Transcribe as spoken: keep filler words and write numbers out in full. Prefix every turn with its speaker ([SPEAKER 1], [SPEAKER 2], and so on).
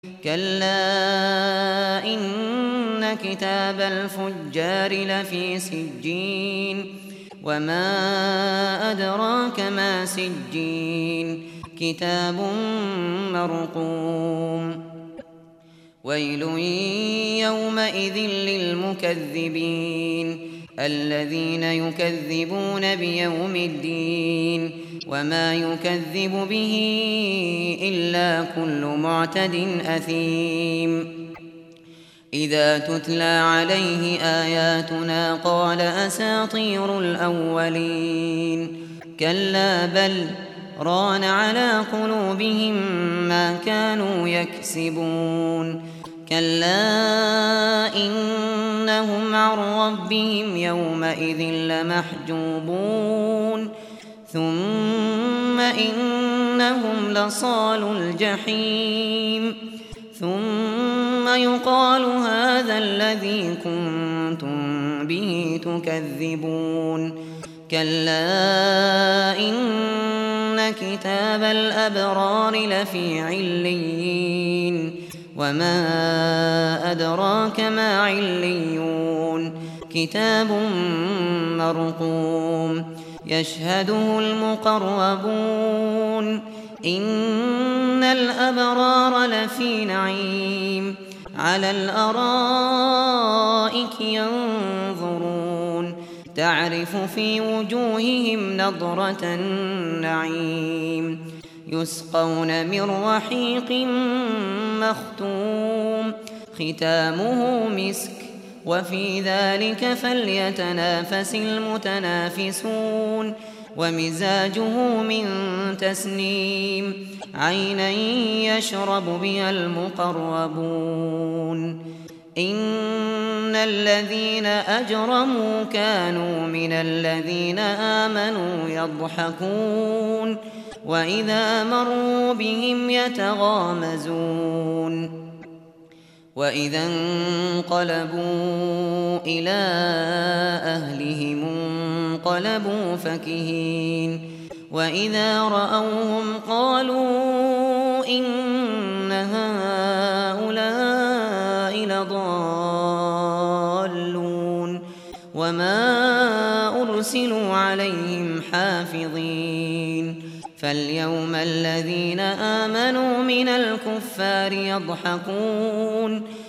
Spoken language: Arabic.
[SPEAKER 1] كلا إن كتاب الفجار لفي سجين وما أدراك ما سجين كتاب مرقوم ويل يومئذ للمكذبين الذين يكذبون بيوم الدين وما يكذب به إلا كل معتد أثيم إذا تتلى عليه آياتنا قال أساطير الأولين كلا بل ران على قلوبهم ما كانوا يكسبون كلا إنهم عن ربهم يومئذ لمحجوبون ثم إنهم لصالو الجحيم ثم يقال هذا الذي كنتم به تكذبون كلا إن كتاب الأبرار لفي عليين وما أدراك ما عليون كتاب مرقوم يشهده المقربون إن الأبرار لفي نعيم على الأرائك ينظرون تعرف في وجوههم نضرة النعيم يسقون من رحيق مختوم ختامه مسك وفي ذلك فليتنافس المتنافسون ومزاجه من تسنيم عينا يشرب بها المقربون إن الذين أجرموا كانوا من الذين آمنوا يضحكون وإذا مروا بهم يتغامزون وإذا انقلبوا إلى أهلهم انقلبوا فكهين وإذا رأوهم قالوا إن هؤلاء لضالون وما أرسلوا عليهم حافظين فاليوم الذين آمنوا من الكفار يضحكون